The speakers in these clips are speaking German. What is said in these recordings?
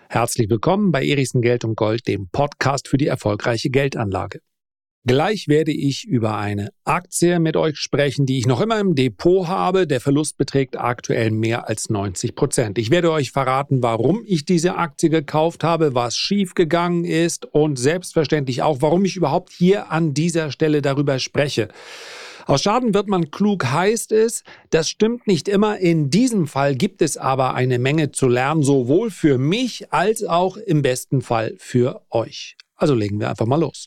Herzlich willkommen bei Erichsen Geld und Gold, dem Podcast für die erfolgreiche Geldanlage. Gleich werde ich über eine Aktie mit euch sprechen, die ich noch immer im Depot habe. Der Verlust beträgt aktuell mehr als 90%. Ich werde euch verraten, warum ich diese Aktie gekauft habe, was schiefgegangen ist und selbstverständlich auch, warum ich überhaupt hier an dieser Stelle darüber spreche. Aus Schaden wird man klug, heißt es. Das stimmt nicht immer. In diesem Fall gibt es aber eine Menge zu lernen, sowohl für mich als auch im besten Fall für euch. Also legen wir einfach mal los.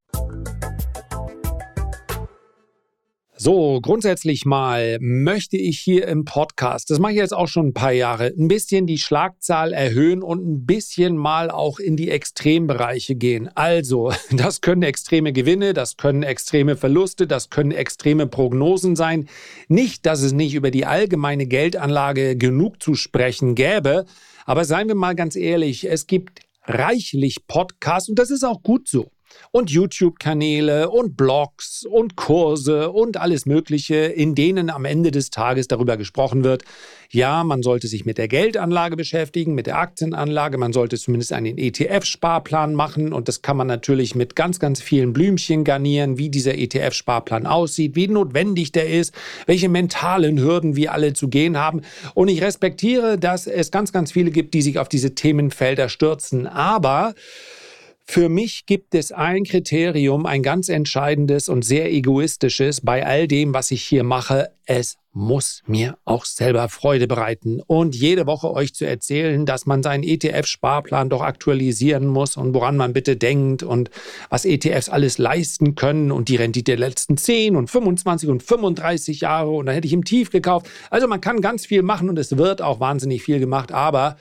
So, grundsätzlich mal möchte ich hier im Podcast, das mache ich jetzt auch schon ein paar Jahre, ein bisschen die Schlagzahl erhöhen und ein bisschen mal auch in die Extrembereiche gehen. Also, das können extreme Gewinne, das können extreme Verluste, das können extreme Prognosen sein. Nicht, dass es nicht über die allgemeine Geldanlage genug zu sprechen gäbe, aber seien wir mal ganz ehrlich, es gibt reichlich Podcasts und das ist auch gut so. Und YouTube-Kanäle und Blogs und Kurse und alles Mögliche, in denen am Ende des Tages darüber gesprochen wird, ja, man sollte sich mit der Geldanlage beschäftigen, mit der Aktienanlage, man sollte zumindest einen ETF-Sparplan machen und das kann man natürlich mit ganz, ganz vielen Blümchen garnieren, wie dieser ETF-Sparplan aussieht, wie notwendig der ist, welche mentalen Hürden wir alle zu gehen haben. Und ich respektiere, dass es ganz, ganz viele gibt, die sich auf diese Themenfelder stürzen, aber für mich gibt es ein Kriterium, ein ganz entscheidendes und sehr egoistisches bei all dem, was ich hier mache. Es muss mir auch selber Freude bereiten. Und jede Woche euch zu erzählen, dass man seinen ETF-Sparplan doch aktualisieren muss und woran man bitte denkt und was ETFs alles leisten können und die Rendite der letzten 10 und 25 und 35 Jahre und dann hätte ich im Tief gekauft. Also man kann ganz viel machen und es wird auch wahnsinnig viel gemacht, aber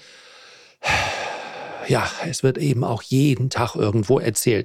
ja, es wird eben auch jeden Tag irgendwo erzählt.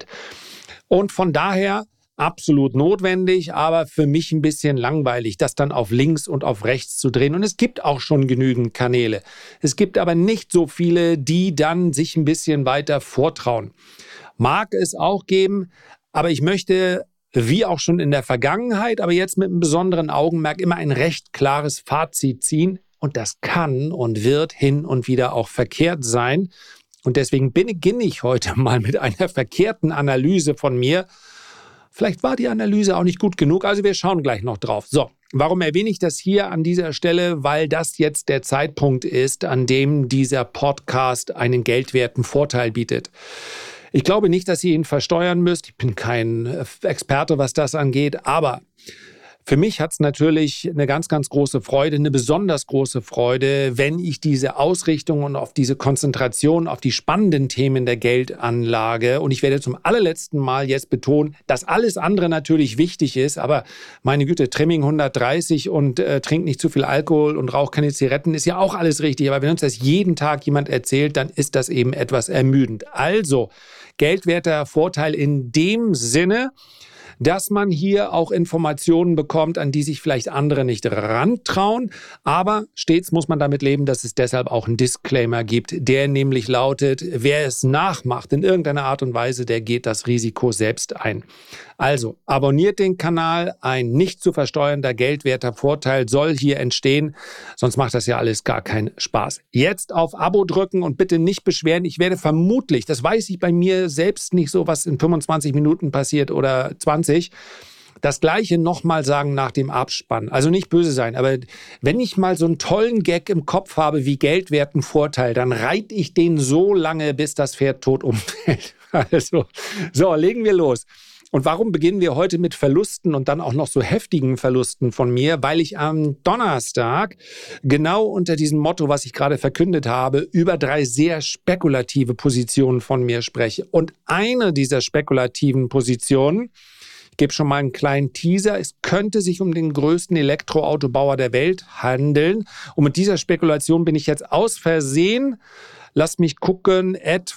Und von daher absolut notwendig, aber für mich ein bisschen langweilig, das dann auf links und auf rechts zu drehen. Und es gibt auch schon genügend Kanäle. Es gibt aber nicht so viele, die dann sich ein bisschen weiter vortrauen. Mag es auch geben, aber ich möchte, wie auch schon in der Vergangenheit, aber jetzt mit einem besonderen Augenmerk, immer ein recht klares Fazit ziehen. Und das kann und wird hin und wieder auch verkehrt sein. Und deswegen beginne ich heute mal mit einer verkehrten Analyse von mir. Vielleicht war die Analyse auch nicht gut genug, also wir schauen gleich noch drauf. So, warum erwähne ich das hier an dieser Stelle? Weil das jetzt der Zeitpunkt ist, an dem dieser Podcast einen geldwerten Vorteil bietet. Ich glaube nicht, dass ihr ihn versteuern müsst. Ich bin kein Experte, was das angeht, aber für mich hat es natürlich eine ganz, ganz große Freude, eine besonders große Freude, wenn ich diese Ausrichtung und auf diese Konzentration auf die spannenden Themen der Geldanlage, und ich werde zum allerletzten Mal jetzt betonen, dass alles andere natürlich wichtig ist, aber meine Güte, Trimming 130 und trink nicht zu viel Alkohol und rauch keine Zigaretten ist ja auch alles richtig, aber wenn uns das jeden Tag jemand erzählt, dann ist das eben etwas ermüdend. Also, geldwerter Vorteil in dem Sinne, dass man hier auch Informationen bekommt, an die sich vielleicht andere nicht rantrauen. Aber stets muss man damit leben, dass es deshalb auch einen Disclaimer gibt, der nämlich lautet, wer es nachmacht in irgendeiner Art und Weise, der geht das Risiko selbst ein. Also abonniert den Kanal, ein nicht zu versteuernder geldwerter Vorteil soll hier entstehen, sonst macht das ja alles gar keinen Spaß. Jetzt auf Abo drücken und bitte nicht beschweren, ich werde vermutlich, das weiß ich bei mir selbst nicht so, was in 25 Minuten passiert oder 20, das Gleiche nochmal sagen nach dem Abspann. Also nicht böse sein, aber wenn ich mal so einen tollen Gag im Kopf habe wie geldwerten Vorteil, dann reite ich den so lange, bis das Pferd tot umfällt. Also, so, legen wir los. Und warum beginnen wir heute mit Verlusten und dann auch noch so heftigen Verlusten von mir? Weil ich am Donnerstag genau unter diesem Motto, was ich gerade verkündet habe, über 3 sehr spekulative Positionen von mir spreche. Und eine dieser spekulativen Positionen, ich gebe schon mal einen kleinen Teaser, es könnte sich um den größten Elektroautobauer der Welt handeln. Und mit dieser Spekulation bin ich jetzt aus Versehen, lasst mich gucken,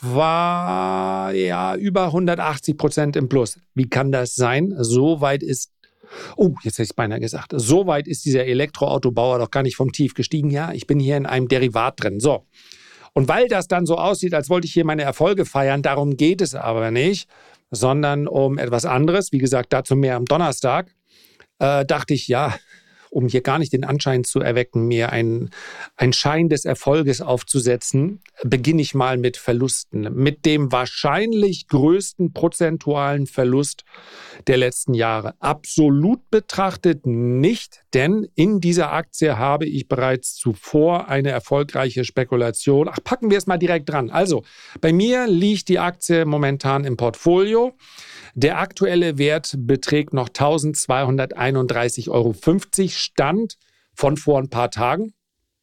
etwa über 180% im Plus. Wie kann das sein? So weit ist jetzt hätte ich es beinahe gesagt. So weit ist dieser Elektroautobauer doch gar nicht vom Tief gestiegen. Ja, ich bin hier in einem Derivat drin. So. Und weil das dann so aussieht, als wollte ich hier meine Erfolge feiern, darum geht es aber nicht, sondern um etwas anderes. Wie gesagt, dazu mehr am Donnerstag. Dachte ich, um hier gar nicht den Anschein zu erwecken, mir einen Schein des Erfolges aufzusetzen, beginne ich mal mit Verlusten. Mit dem wahrscheinlich größten prozentualen Verlust der letzten Jahre. Absolut betrachtet nicht, denn in dieser Aktie habe ich bereits zuvor eine erfolgreiche Spekulation. Packen wir es mal direkt dran. Also, bei mir liegt die Aktie momentan im Portfolio. Der aktuelle Wert beträgt noch 1.231,50 Euro, Stand von vor ein paar Tagen,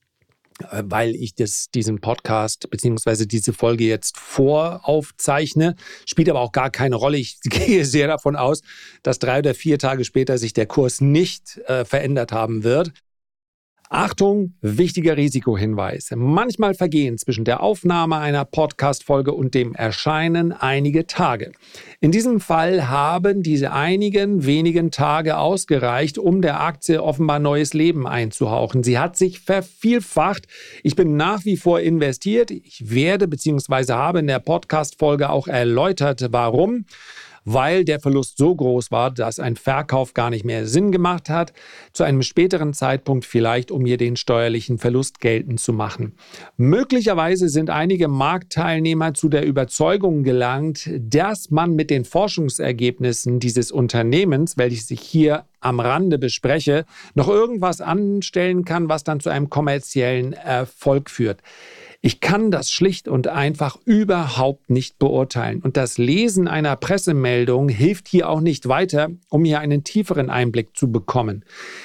weil ich diesen Podcast bzw. diese Folge jetzt voraufzeichne. Spielt aber auch gar keine Rolle. Ich gehe sehr davon aus, dass 3 oder 4 Tage später sich der Kurs nicht verändert haben wird. Achtung, wichtiger Risikohinweis. Manchmal vergehen zwischen der Aufnahme einer Podcast-Folge und dem Erscheinen einige Tage. In diesem Fall haben diese einigen wenigen Tage ausgereicht, um der Aktie offenbar neues Leben einzuhauchen. Sie hat sich vervielfacht. Ich bin nach wie vor investiert. Ich werde bzw. habe in der Podcast-Folge auch erläutert, warum. Weil der Verlust so groß war, dass ein Verkauf gar nicht mehr Sinn gemacht hat, zu einem späteren Zeitpunkt vielleicht, um hier den steuerlichen Verlust geltend zu machen. Möglicherweise sind einige Marktteilnehmer zu der Überzeugung gelangt, dass man mit den Forschungsergebnissen dieses Unternehmens, welches ich hier am Rande bespreche, noch irgendwas anstellen kann, was dann zu einem kommerziellen Erfolg führt. Ich kann das schlicht und einfach überhaupt nicht beurteilen. Und das Lesen einer Pressemeldung hilft hier auch nicht weiter, um hier einen tieferen Einblick zu bekommen.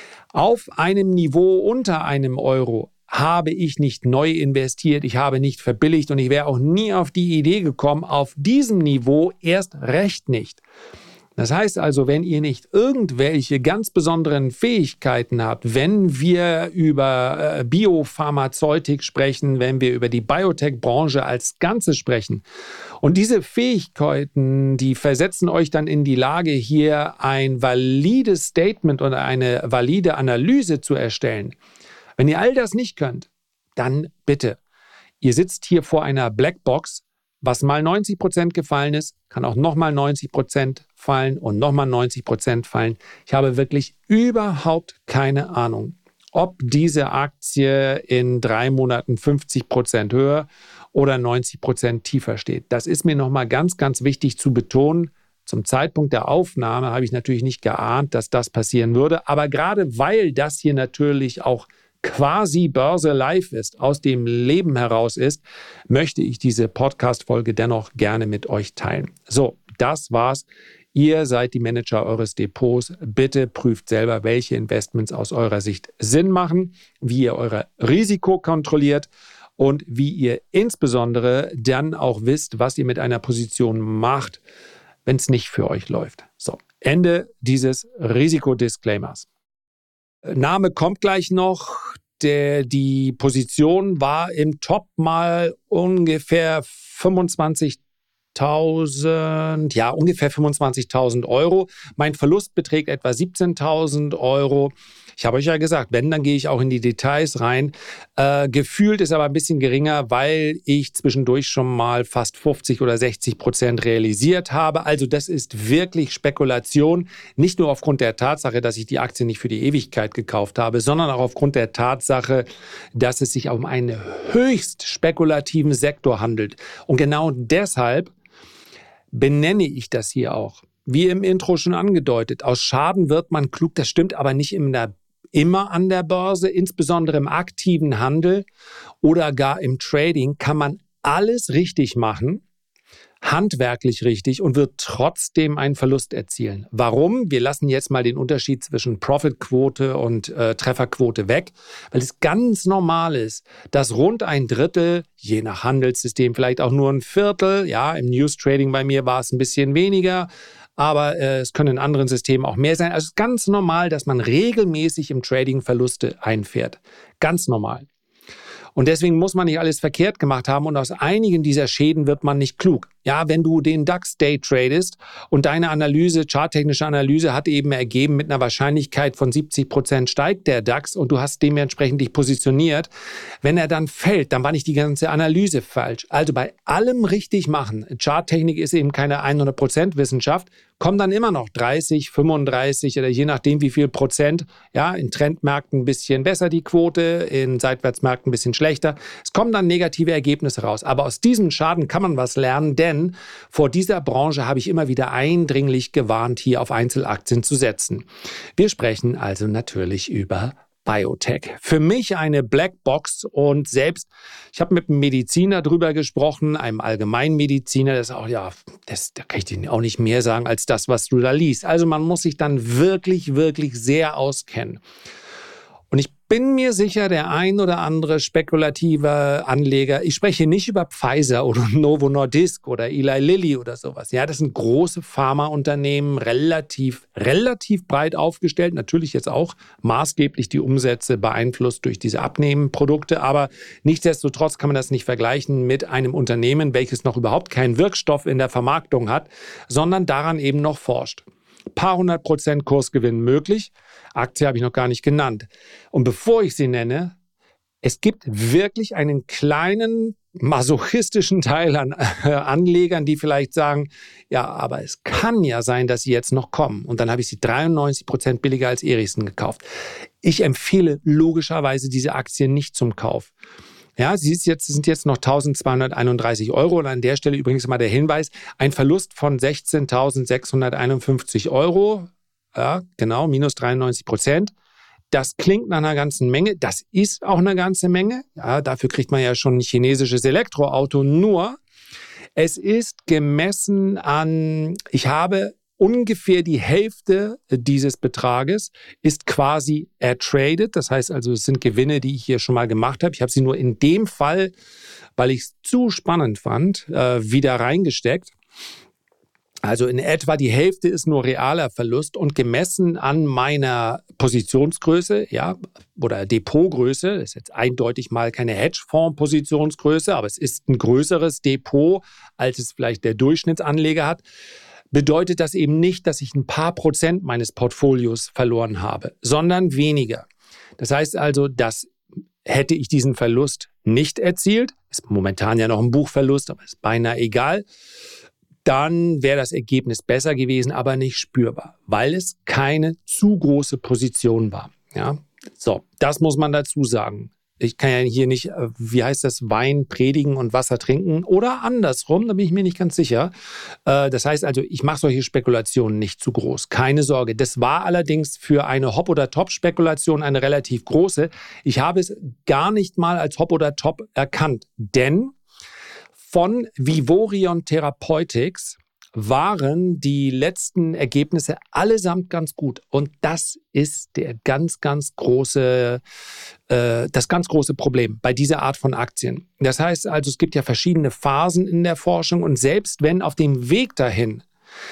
Auf einem Niveau unter einem Euro habe ich nicht neu investiert, ich habe nicht verbilligt und ich wäre auch nie auf die Idee gekommen, auf diesem Niveau erst recht nicht. Das heißt also, wenn ihr nicht irgendwelche ganz besonderen Fähigkeiten habt, wenn wir über Biopharmazeutik sprechen, wenn wir über die Biotech-Branche als Ganze sprechen und diese Fähigkeiten, die versetzen euch dann in die Lage, hier ein valides Statement oder eine valide Analyse zu erstellen. Wenn ihr all das nicht könnt, dann bitte, ihr sitzt hier vor einer Blackbox. Was mal 90% gefallen ist, kann auch nochmal 90% fallen und nochmal 90% fallen. Ich habe wirklich überhaupt keine Ahnung, ob diese Aktie in 3 Monaten 50% höher oder 90% tiefer steht. Das ist mir nochmal ganz, ganz wichtig zu betonen. Zum Zeitpunkt der Aufnahme habe ich natürlich nicht geahnt, dass das passieren würde. Aber gerade weil das hier natürlich auch quasi Börse live ist, aus dem Leben heraus ist, möchte ich diese Podcast-Folge dennoch gerne mit euch teilen. So, das war's. Ihr seid die Manager eures Depots. Bitte prüft selber, welche Investments aus eurer Sicht Sinn machen, wie ihr euer Risiko kontrolliert und wie ihr insbesondere dann auch wisst, was ihr mit einer Position macht, wenn es nicht für euch läuft. So, Ende dieses Risikodisclaimers. Name kommt gleich noch. Die Position war im Top mal ungefähr 25.000 Euro. Mein Verlust beträgt etwa 17.000 Euro. Ich habe euch ja gesagt, wenn, dann gehe ich auch in die Details rein. Gefühlt ist aber ein bisschen geringer, weil ich zwischendurch schon mal fast 50 oder 60% realisiert habe. Also das ist wirklich Spekulation. Nicht nur aufgrund der Tatsache, dass ich die Aktie nicht für die Ewigkeit gekauft habe, sondern auch aufgrund der Tatsache, dass es sich um einen höchst spekulativen Sektor handelt. Und genau deshalb benenne ich das hier auch. Wie im Intro schon angedeutet, aus Schaden wird man klug. Das stimmt aber nicht immer an der Börse, insbesondere im aktiven Handel oder gar im Trading kann man alles richtig machen, handwerklich richtig und wird trotzdem einen Verlust erzielen. Warum? Wir lassen jetzt mal den Unterschied zwischen Profitquote und Trefferquote weg, weil es ganz normal ist, dass rund ein Drittel, je nach Handelssystem vielleicht auch nur ein Viertel, ja, im News Trading bei mir war es ein bisschen weniger, aber es können in anderen Systemen auch mehr sein. Also es ist ganz normal, dass man regelmäßig im Trading Verluste einfährt. Ganz normal. Und deswegen muss man nicht alles verkehrt gemacht haben und aus einigen dieser Schäden wird man nicht klug. Ja, wenn du den DAX Day tradest und deine Analyse, charttechnische Analyse hat eben ergeben, mit einer Wahrscheinlichkeit von 70% steigt der DAX und du hast dementsprechend dich positioniert. Wenn er dann fällt, dann war nicht die ganze Analyse falsch. Also bei allem richtig machen. Charttechnik ist eben keine 100% Wissenschaft. Kommen dann immer noch 30, 35 oder je nachdem wie viel Prozent. Ja, in Trendmärkten ein bisschen besser die Quote, in Seitwärtsmärkten ein bisschen schlechter. Es kommen dann negative Ergebnisse raus. Aber aus diesem Schaden kann man was lernen, denn vor dieser Branche habe ich immer wieder eindringlich gewarnt, hier auf Einzelaktien zu setzen. Wir sprechen also natürlich über Biotech. Für mich eine Blackbox und selbst, ich habe mit einem Mediziner drüber gesprochen, einem Allgemeinmediziner, das ist auch, ja, da kann ich dir auch nicht mehr sagen als das, was du da liest. Also man muss sich dann wirklich, wirklich sehr auskennen. Und ich bin mir sicher, der ein oder andere spekulative Anleger, ich spreche nicht über Pfizer oder Novo Nordisk oder Eli Lilly oder sowas. Ja, das sind große Pharmaunternehmen, relativ breit aufgestellt. Natürlich jetzt auch maßgeblich die Umsätze beeinflusst durch diese Abnehmprodukte. Aber nichtsdestotrotz kann man das nicht vergleichen mit einem Unternehmen, welches noch überhaupt keinen Wirkstoff in der Vermarktung hat, sondern daran eben noch forscht. Paar 100% Kursgewinn möglich. Aktie habe ich noch gar nicht genannt. Und bevor ich sie nenne, es gibt wirklich einen kleinen masochistischen Teil an Anlegern, die vielleicht sagen, ja, aber es kann ja sein, dass sie jetzt noch kommen. Und dann habe ich sie 93% billiger als Erichsen gekauft. Ich empfehle logischerweise diese Aktien nicht zum Kauf. Ja, sind jetzt noch 1.231 Euro und an der Stelle übrigens mal der Hinweis, ein Verlust von 16.651 Euro, ja, genau, minus 93%. Das klingt nach einer ganzen Menge, das ist auch eine ganze Menge, ja, dafür kriegt man ja schon ein chinesisches Elektroauto, nur es ist gemessen an, ich habe ungefähr die Hälfte dieses Betrages ist quasi ertradet. Das heißt also, es sind Gewinne, die ich hier schon mal gemacht habe. Ich habe sie nur in dem Fall, weil ich es zu spannend fand, wieder reingesteckt. Also in etwa die Hälfte ist nur realer Verlust und gemessen an meiner Positionsgröße, ja, oder Depotgröße, das ist jetzt eindeutig mal keine Hedgefonds-Positionsgröße, aber es ist ein größeres Depot, als es vielleicht der Durchschnittsanleger hat, bedeutet das eben nicht, dass ich ein paar Prozent meines Portfolios verloren habe, sondern weniger. Das heißt also, dass hätte ich diesen Verlust nicht erzielt, ist momentan ja noch ein Buchverlust, aber ist beinahe egal, dann wäre das Ergebnis besser gewesen, aber nicht spürbar, weil es keine zu große Position war. Ja? So, das muss man dazu sagen. Ich kann ja hier nicht, wie heißt das, Wein predigen und Wasser trinken oder andersrum, da bin ich mir nicht ganz sicher. Das heißt also, ich mache solche Spekulationen nicht zu groß. Keine Sorge. Das war allerdings für eine Hop- oder Top-Spekulation eine relativ große. Ich habe es gar nicht mal als Hop oder Top erkannt, denn von Vivoryon Therapeutics waren die letzten Ergebnisse allesamt ganz gut. Und das ist das ganz große Problem bei dieser Art von Aktien. Das heißt also, es gibt ja verschiedene Phasen in der Forschung und selbst wenn auf dem Weg dahin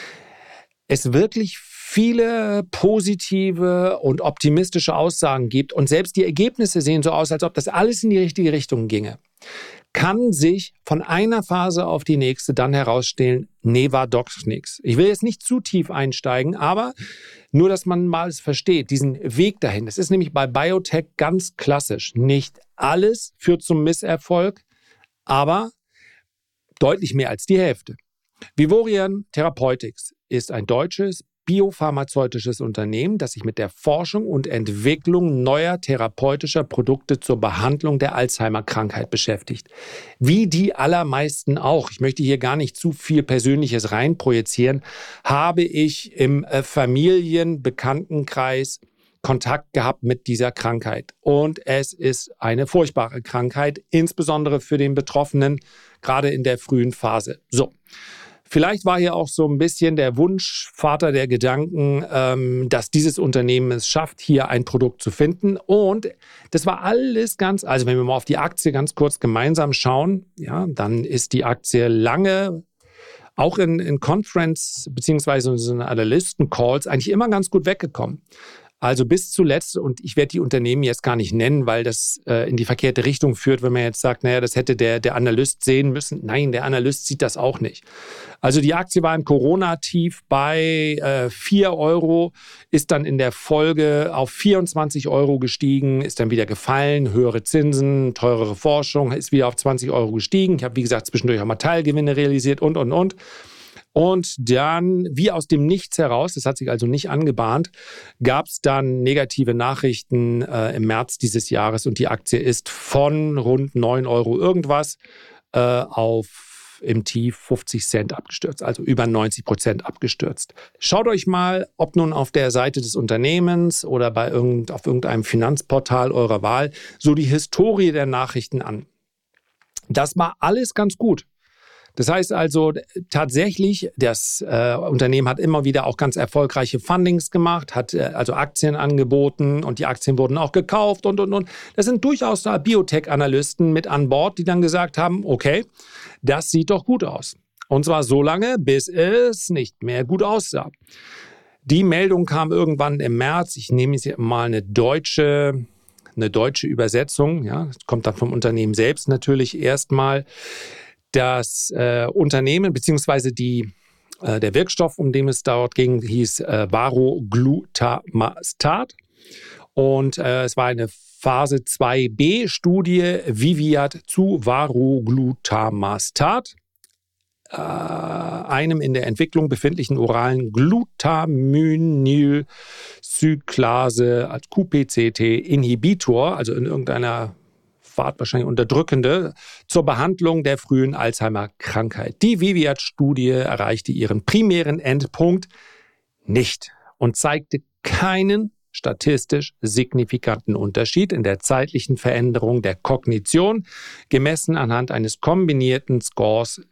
es wirklich viele positive und optimistische Aussagen gibt und selbst die Ergebnisse sehen so aus, als ob das alles in die richtige Richtung ginge, kann sich von einer Phase auf die nächste dann herausstellen, nee, war doch nichts. Ich will jetzt nicht zu tief einsteigen, aber nur, dass man mal es versteht, diesen Weg dahin. Das ist nämlich bei Biotech ganz klassisch. Nicht alles führt zum Misserfolg, aber deutlich mehr als die Hälfte. Vivoryon Therapeutics ist ein deutsches biopharmazeutisches Unternehmen, das sich mit der Forschung und Entwicklung neuer therapeutischer Produkte zur Behandlung der Alzheimer-Krankheit beschäftigt. Wie die allermeisten auch, ich möchte hier gar nicht zu viel Persönliches reinprojizieren, habe ich im Familienbekanntenkreis Kontakt gehabt mit dieser Krankheit. Und es ist eine furchtbare Krankheit, insbesondere für den Betroffenen, gerade in der frühen Phase. So. Vielleicht war hier auch so ein bisschen der Wunsch, Vater der Gedanken, dass dieses Unternehmen es schafft, hier ein Produkt zu finden. Und das war alles also wenn wir mal auf die Aktie ganz kurz gemeinsam schauen, ja, dann ist die Aktie lange, auch in Conference beziehungsweise in Analysten-Calls, eigentlich immer ganz gut weggekommen. Also bis zuletzt, und ich werde die Unternehmen jetzt gar nicht nennen, weil das in die verkehrte Richtung führt, wenn man jetzt sagt, naja, das hätte der Analyst sehen müssen. Nein, der Analyst sieht das auch nicht. Also die Aktie war im Corona-Tief bei 4 Euro, ist dann in der Folge auf 24 Euro gestiegen, ist dann wieder gefallen, höhere Zinsen, teurere Forschung, ist wieder auf 20 Euro gestiegen. Ich habe, wie gesagt, zwischendurch auch mal Teilgewinne realisiert und. Und dann, wie aus dem Nichts heraus, das hat sich also nicht angebahnt, gab es dann negative Nachrichten im März dieses Jahres und die Aktie ist von rund 9 Euro irgendwas auf im Tief 50 Cent abgestürzt, also über 90% abgestürzt. Schaut euch mal, ob nun auf der Seite des Unternehmens oder auf irgendeinem Finanzportal eurer Wahl, so die Historie der Nachrichten an. Das war alles ganz gut. Das heißt also tatsächlich, das Unternehmen hat immer wieder auch ganz erfolgreiche Fundings gemacht, hat also Aktien angeboten und die Aktien wurden auch gekauft und. Das sind durchaus da Biotech-Analysten mit an Bord, die dann gesagt haben, okay, das sieht doch gut aus. Und zwar so lange, bis es nicht mehr gut aussah. Die Meldung kam irgendwann im März, ich nehme jetzt mal eine deutsche Übersetzung, ja, das kommt dann vom Unternehmen selbst natürlich erstmal. Das Unternehmen bzw. der Wirkstoff, um den es dort ging, hieß Varoglutamstat. Und es war eine Phase 2b-Studie VIVIAD zu Varoglutamstat, einem in der Entwicklung befindlichen oralen Glutaminylcyclase als QPCT-Inhibitor, also in irgendeiner wahrscheinlich unterdrückende, zur Behandlung der frühen Alzheimer-Krankheit. Die VIVIAD-Studie erreichte ihren primären Endpunkt nicht und zeigte keinen statistisch signifikanten Unterschied in der zeitlichen Veränderung der Kognition, gemessen anhand eines kombinierten Scores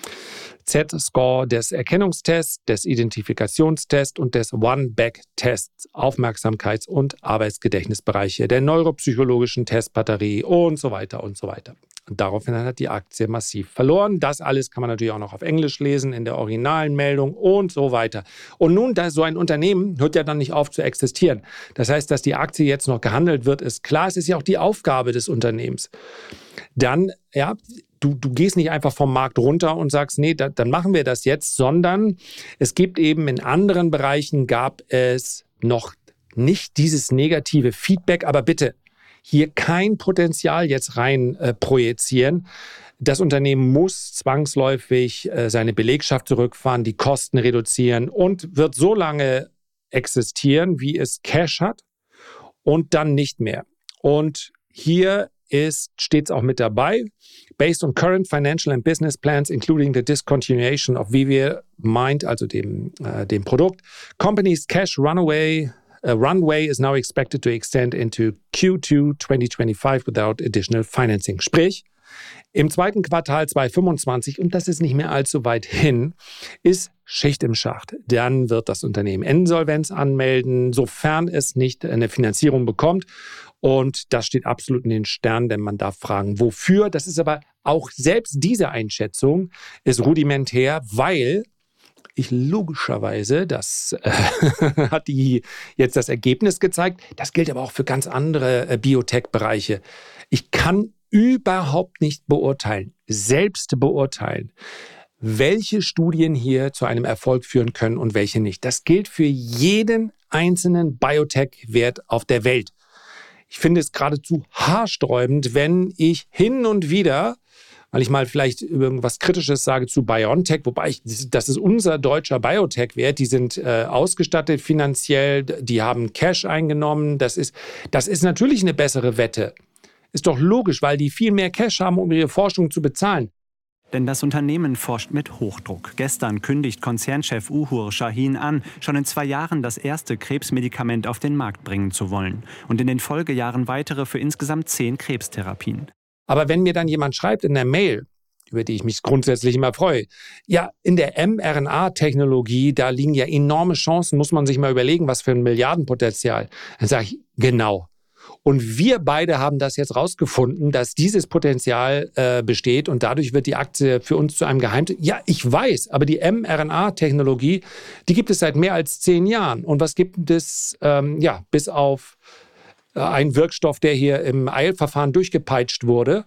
Z-Score des Erkennungstests, des Identifikationstests und des One-Back-Tests, Aufmerksamkeits- und Arbeitsgedächtnisbereiche, der neuropsychologischen Testbatterie und so weiter und so weiter. Und daraufhin hat die Aktie massiv verloren. Das alles kann man natürlich auch noch auf Englisch lesen, in der originalen Meldung und so weiter. Und nun, so ein Unternehmen hört ja dann nicht auf zu existieren. Das heißt, dass die Aktie jetzt noch gehandelt wird, ist klar. Es ist ja auch die Aufgabe des Unternehmens. Dann, ja, Du gehst nicht einfach vom Markt runter und sagst, nee, dann machen wir das jetzt, sondern es gibt eben in anderen Bereichen gab es noch nicht dieses negative Feedback, aber bitte hier kein Potenzial jetzt rein projizieren. Das Unternehmen muss zwangsläufig seine Belegschaft zurückfahren, die Kosten reduzieren und wird so lange existieren, wie es Cash hat und dann nicht mehr. Und hier steht es auch mit dabei. Based on current financial and business plans, including the discontinuation of ViviaMind, also dem Produkt, company's cash runway is now expected to extend into Q2 2025 without additional financing. Sprich, im zweiten Quartal 2025, und das ist nicht mehr allzu weit hin, ist Schicht im Schacht. Dann wird das Unternehmen Insolvenz anmelden, sofern es nicht eine Finanzierung bekommt. Und das steht absolut in den Sternen, denn man darf fragen, wofür. Das ist aber auch selbst diese Einschätzung ist rudimentär, weil ich logischerweise, das hat jetzt das Ergebnis gezeigt, das gilt aber auch für ganz andere Biotech-Bereiche. Ich kann überhaupt nicht selbst beurteilen, welche Studien hier zu einem Erfolg führen können und welche nicht. Das gilt für jeden einzelnen Biotech-Wert auf der Welt. Ich finde es geradezu haarsträubend, wenn ich hin und wieder, weil ich mal vielleicht irgendwas Kritisches sage zu BioNTech, wobei das ist unser deutscher Biotech-Wert, die sind ausgestattet finanziell, die haben Cash eingenommen, das ist natürlich eine bessere Wette. Ist doch logisch, weil die viel mehr Cash haben, um ihre Forschung zu bezahlen. Denn das Unternehmen forscht mit Hochdruck. Gestern kündigt Konzernchef Uhur Shahin an, schon in 2 Jahren das erste Krebsmedikament auf den Markt bringen zu wollen. Und in den Folgejahren weitere für insgesamt 10 Krebstherapien. Aber wenn mir dann jemand schreibt in der Mail, über die ich mich grundsätzlich immer freue, ja, in der mRNA-Technologie, da liegen ja enorme Chancen, muss man sich mal überlegen, was für ein Milliardenpotenzial. Dann sage ich, genau. Und wir beide haben das jetzt rausgefunden, dass dieses Potenzial besteht und dadurch wird die Aktie für uns zu einem Geheimtipp. Ja, ich weiß, aber die mRNA-Technologie, die gibt es seit mehr als 10 Jahren. Und was gibt es, bis auf einen Wirkstoff, der hier im Eilverfahren durchgepeitscht wurde,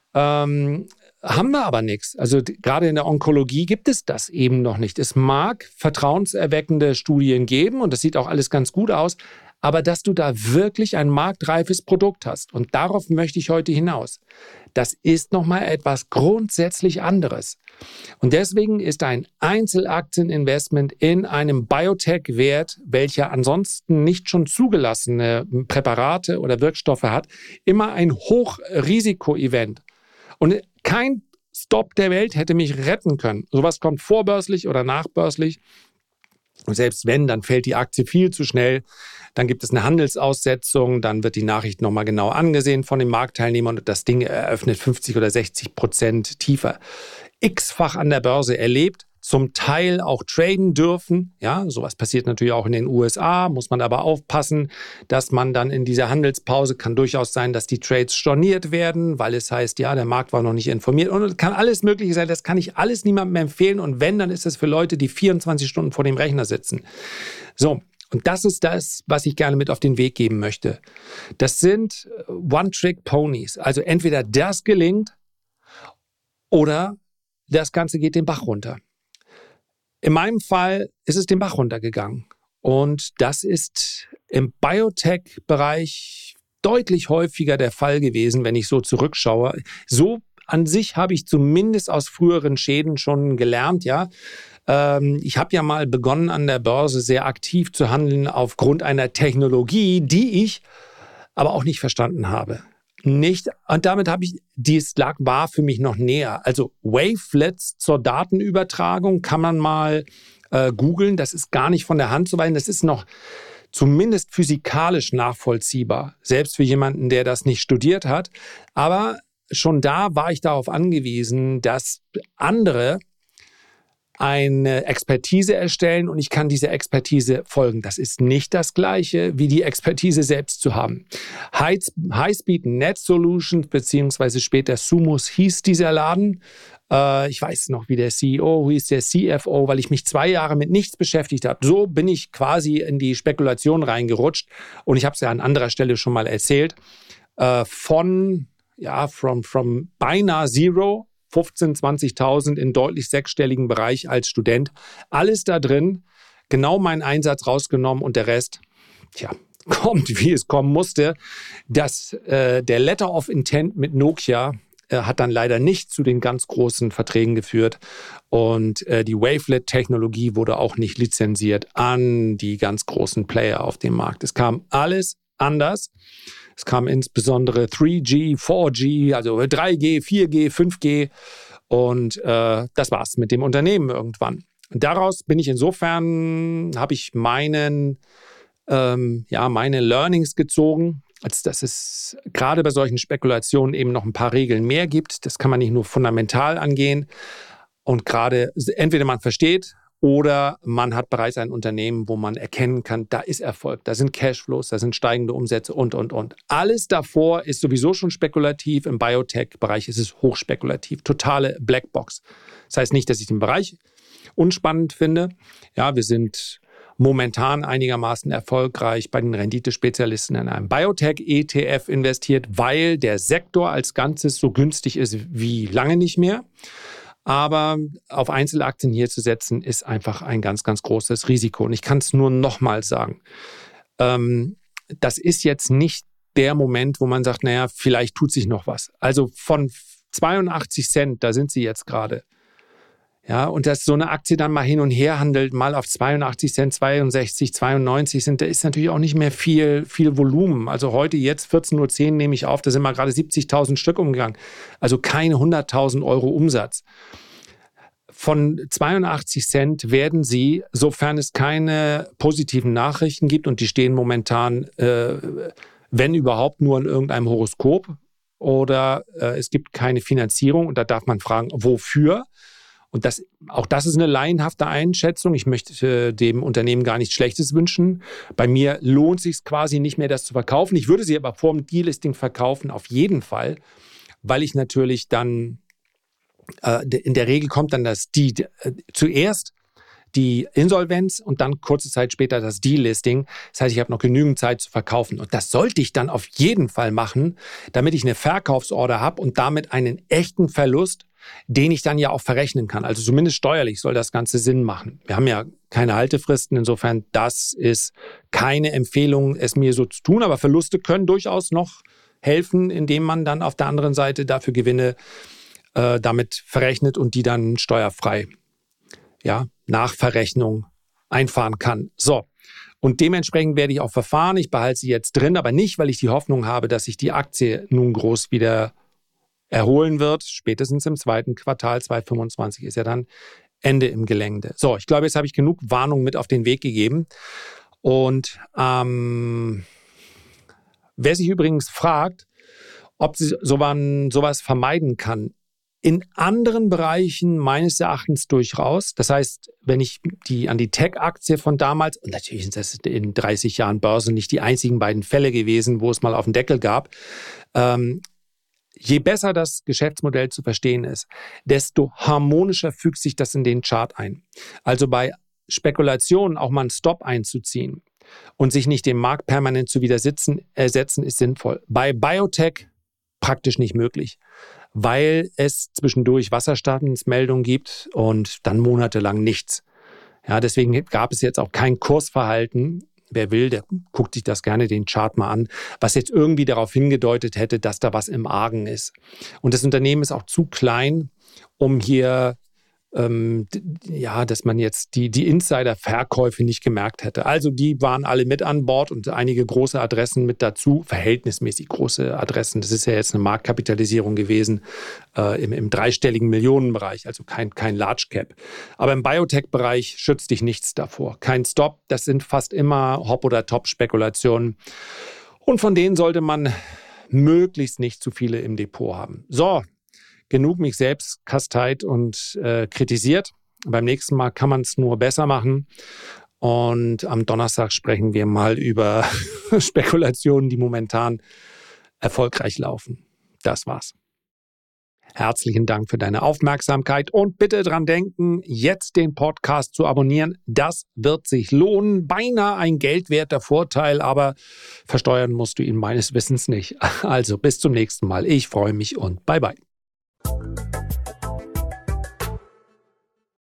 haben wir aber nichts. Also gerade in der Onkologie gibt es das eben noch nicht. Es mag vertrauenserweckende Studien geben und das sieht auch alles ganz gut aus, aber dass du da wirklich ein marktreifes Produkt hast und darauf möchte ich heute hinaus. Das ist nochmal etwas grundsätzlich anderes. Und deswegen ist ein Einzelaktieninvestment in einem Biotech-Wert, welcher ansonsten nicht schon zugelassene Präparate oder Wirkstoffe hat, immer ein Hochrisiko-Event. Und kein Stop der Welt hätte mich retten können. Sowas kommt vorbörslich oder nachbörslich. Und selbst wenn, dann fällt die Aktie viel zu schnell. Dann gibt es eine Handelsaussetzung, dann wird die Nachricht nochmal genau angesehen von den Marktteilnehmern und das Ding eröffnet 50 oder 60% tiefer. X-fach an der Börse erlebt, zum Teil auch traden dürfen. Ja, sowas passiert natürlich auch in den USA, muss man aber aufpassen, dass man dann in dieser Handelspause, kann durchaus sein, dass die Trades storniert werden, weil es heißt, ja, der Markt war noch nicht informiert und es kann alles Mögliche sein, das kann ich alles niemandem empfehlen und wenn, dann ist es für Leute, die 24 Stunden vor dem Rechner sitzen. So, und das ist das, was ich gerne mit auf den Weg geben möchte. Das sind One-Trick-Ponys, also entweder das gelingt oder das Ganze geht den Bach runter. In meinem Fall ist es den Bach runtergegangen. Und das ist im Biotech-Bereich deutlich häufiger der Fall gewesen, wenn ich so zurückschaue. So an sich habe ich zumindest aus früheren Schäden schon gelernt, ja. Ich habe ja mal begonnen, an der Börse sehr aktiv zu handeln aufgrund einer Technologie, die ich aber auch nicht verstanden habe. Und damit war für mich noch näher. Also Wavelets zur Datenübertragung kann man mal googeln. Das ist gar nicht von der Hand zu weisen. Das ist noch zumindest physikalisch nachvollziehbar. Selbst für jemanden, der das nicht studiert hat. Aber schon da war ich darauf angewiesen, dass andere eine Expertise erstellen und ich kann dieser Expertise folgen. Das ist nicht das Gleiche, wie die Expertise selbst zu haben. High-Speed Net Solutions beziehungsweise später Sumos hieß dieser Laden. Ich weiß noch, wie der CEO hieß, der CFO, weil ich mich 2 Jahre mit nichts beschäftigt habe. So bin ich quasi in die Spekulation reingerutscht und ich habe es ja an anderer Stelle schon mal erzählt. From beinahe Zero, 15.000, 20.000 in deutlich 6-stelligen Bereich als Student. Alles da drin, genau meinen Einsatz rausgenommen und der Rest, kommt, wie es kommen musste. Der Letter of Intent mit Nokia hat dann leider nicht zu den ganz großen Verträgen geführt und die Wavelet-Technologie wurde auch nicht lizenziert an die ganz großen Player auf dem Markt. Es kam alles anders. Es kam insbesondere 3G, 4G, also 3G, 4G, 5G und das war's mit dem Unternehmen irgendwann. Und daraus bin ich habe ich meine Learnings gezogen, als dass es gerade bei solchen Spekulationen eben noch ein paar Regeln mehr gibt. Das kann man nicht nur fundamental angehen und gerade entweder man versteht, oder man hat bereits ein Unternehmen, wo man erkennen kann, da ist Erfolg, da sind Cashflows, da sind steigende Umsätze und. Alles davor ist sowieso schon spekulativ. Im Biotech-Bereich ist es hochspekulativ, totale Blackbox. Das heißt nicht, dass ich den Bereich unspannend finde. Ja, wir sind momentan einigermaßen erfolgreich bei den Renditespezialisten in einem Biotech-ETF investiert, weil der Sektor als Ganzes so günstig ist wie lange nicht mehr. Aber auf Einzelaktien hier zu setzen, ist einfach ein ganz, ganz großes Risiko. Und ich kann es nur nochmal sagen. Das ist jetzt nicht der Moment, wo man sagt, naja, vielleicht tut sich noch was. Also von 82 Cent, da sind sie jetzt gerade. Ja, und dass so eine Aktie dann mal hin und her handelt, mal auf 82 Cent, 62, 92 sind, da ist natürlich auch nicht mehr viel Volumen. Also heute jetzt 14.10 Uhr nehme ich auf, da sind mal gerade 70.000 Stück umgegangen. Also keine 100.000 Euro Umsatz. Von 82 Cent werden sie, sofern es keine positiven Nachrichten gibt, und die stehen momentan, wenn überhaupt, nur in irgendeinem Horoskop, oder es gibt keine Finanzierung, und da darf man fragen, wofür? Und auch das ist eine laienhafte Einschätzung. Ich möchte dem Unternehmen gar nichts Schlechtes wünschen. Bei mir lohnt es sich quasi nicht mehr, das zu verkaufen. Ich würde sie aber vor dem Delisting verkaufen, auf jeden Fall, weil ich natürlich dann, in der Regel kommt dann zuerst die Insolvenz und dann kurze Zeit später das Delisting. Das heißt, ich habe noch genügend Zeit zu verkaufen. Und das sollte ich dann auf jeden Fall machen, damit ich eine Verkaufsorder habe und damit einen echten Verlust, den ich dann ja auch verrechnen kann. Also zumindest steuerlich soll das Ganze Sinn machen. Wir haben ja keine Haltefristen, insofern das ist keine Empfehlung, es mir so zu tun. Aber Verluste können durchaus noch helfen, indem man dann auf der anderen Seite dafür Gewinne damit verrechnet und die dann steuerfrei nach Verrechnung einfahren kann. So, und dementsprechend werde ich auch verfahren. Ich behalte sie jetzt drin, aber nicht, weil ich die Hoffnung habe, dass sich die Aktie nun groß wieder erholen wird. Spätestens im zweiten Quartal 2025 ist ja dann Ende im Gelände. So, ich glaube, jetzt habe ich genug Warnung mit auf den Weg gegeben. Und wer sich übrigens fragt, ob sie sowas vermeiden kann, in anderen Bereichen meines Erachtens durchaus. Das heißt, wenn ich an die Tech-Aktie von damals, und natürlich sind das in 30 Jahren Börse nicht die einzigen beiden Fälle gewesen, wo es mal auf den Deckel gab, je besser das Geschäftsmodell zu verstehen ist, desto harmonischer fügt sich das in den Chart ein. Also bei Spekulationen auch mal einen Stop einzuziehen und sich nicht dem Markt permanent zu ersetzen, ist sinnvoll. Bei Biotech praktisch nicht möglich, weil es zwischendurch Wasserstandsmeldungen gibt und dann monatelang nichts. Ja, deswegen gab es jetzt auch kein Kursverhalten. Wer will, der guckt sich das gerne den Chart mal an, was jetzt irgendwie darauf hingedeutet hätte, dass da was im Argen ist. Und das Unternehmen ist auch zu klein, um hier dass man jetzt die Insider-Verkäufe nicht gemerkt hätte. Also die waren alle mit an Bord und einige große Adressen mit dazu, verhältnismäßig große Adressen. Das ist ja jetzt eine Marktkapitalisierung gewesen im dreistelligen Millionenbereich, also kein Large Cap. Aber im Biotech-Bereich schützt dich nichts davor. Kein Stop, das sind fast immer Hop- oder Top-Spekulationen. Und von denen sollte man möglichst nicht zu viele im Depot haben. So, genug mich selbst kasteit und kritisiert. Beim nächsten Mal kann man es nur besser machen. Und am Donnerstag sprechen wir mal über Spekulationen, die momentan erfolgreich laufen. Das war's. Herzlichen Dank für deine Aufmerksamkeit und bitte dran denken, jetzt den Podcast zu abonnieren. Das wird sich lohnen. Beinahe ein geldwerter Vorteil, aber versteuern musst du ihn meines Wissens nicht. Also bis zum nächsten Mal. Ich freue mich und bye bye.